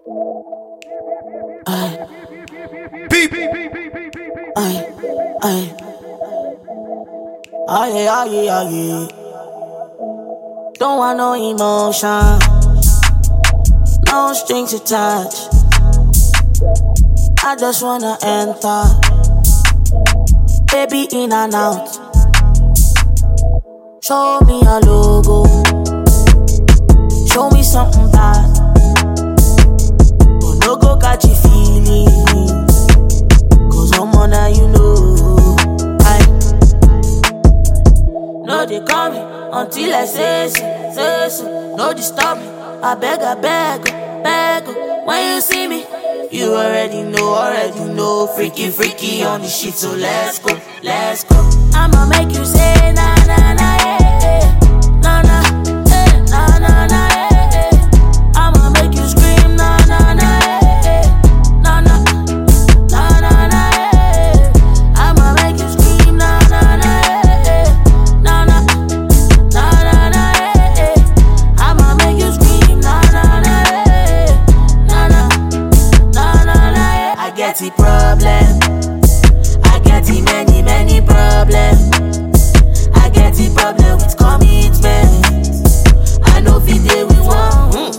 Ay, Beep. ay, ay, ay, ay, ay. Don't want no emotion, no strings attached. I just wanna enter, baby in and out. Show me a logo, show me something bad. But no go catch you feeling, cause I'm on that you know. No they call me until I say so. No disturb me, I beg, when you see me, you already know. Freaky on the shit, so let's go. I'ma make you say na na na yeah, na na, na na na yeah. I'ma make you scream na na na yeah, na na, na na na yeah. I'ma make you scream na na na yeah, na na, na na na yeah. I'ma make you scream na na na yeah, na na, na na na yeah. I get the problem. I get the many problems. I get the problem with commitment. I know if day we want.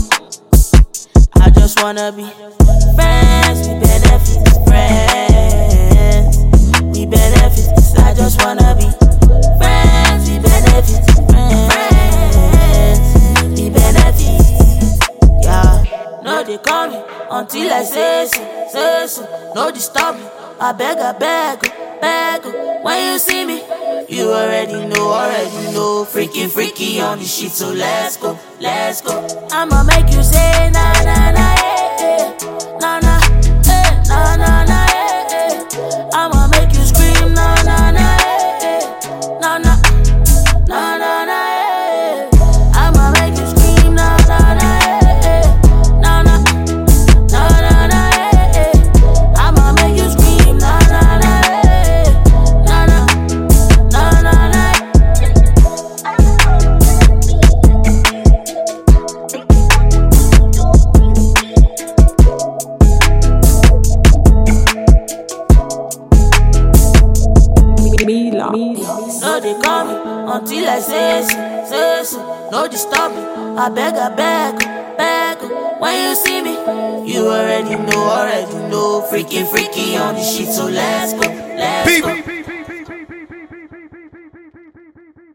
I just wanna be friends, we benefit, friends, we benefit. I just wanna be friends, we benefit, friends, we benefit. Yeah, no they call me until I say so. No disturb me, I beg, when you see me, you already know. Freaky on the shit, so let's go. I'ma make you say na na na yeah, na na, na na na yeah. I'ma make you scream na na na yeah, na na, na na na yeah. I'ma make you scream na na na yeah, na na, na na na yeah. I'ma make you scream na na na yeah, na na, na na na. No they call me until I say so. No disturb me, I beg, when you see me, you already know. Freaky on the shit, so let's go. Beep.